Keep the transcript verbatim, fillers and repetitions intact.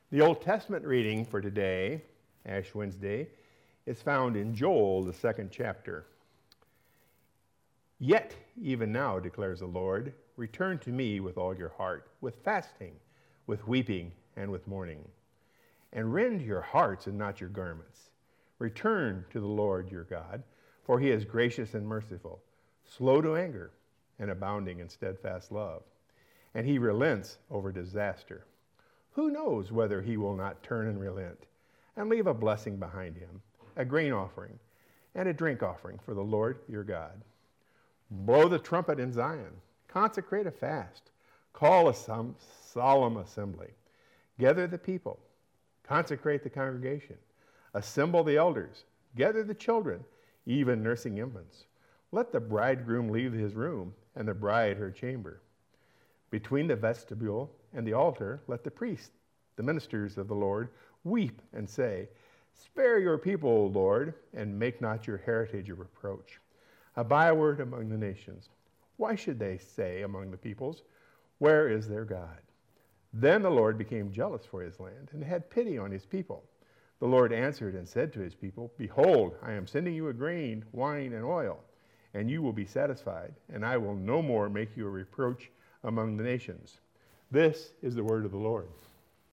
The Old Testament reading for today, Ash Wednesday, is found in Joel, the second chapter. Yet, even now, declares the Lord, return to me with all your heart, with fasting, with weeping, and with mourning. And rend your hearts and not your garments. Return to the Lord your God, for he is gracious and merciful, slow to anger, and abounding in steadfast love. And he relents over disaster. Who knows whether he will not turn and relent, and leave a blessing behind him, a grain offering, and a drink offering for the Lord your God. Blow the trumpet in Zion, consecrate a fast, call a solemn assembly, gather the people, consecrate the congregation, assemble the elders, gather the children, even nursing infants. Let the bridegroom leave his room, and the bride her chamber. Between the vestibule and the altar, let the priests, the ministers of the Lord, weep and say, spare your people, O Lord, and make not your heritage a reproach. A byword among the nations. Why should they say among the peoples, where is their God? Then the Lord became jealous for his land and had pity on his people. The Lord answered and said to his people, behold, I am sending you a grain, wine, and oil, and you will be satisfied, and I will no more make you a reproach among the nations. This is the word of the Lord.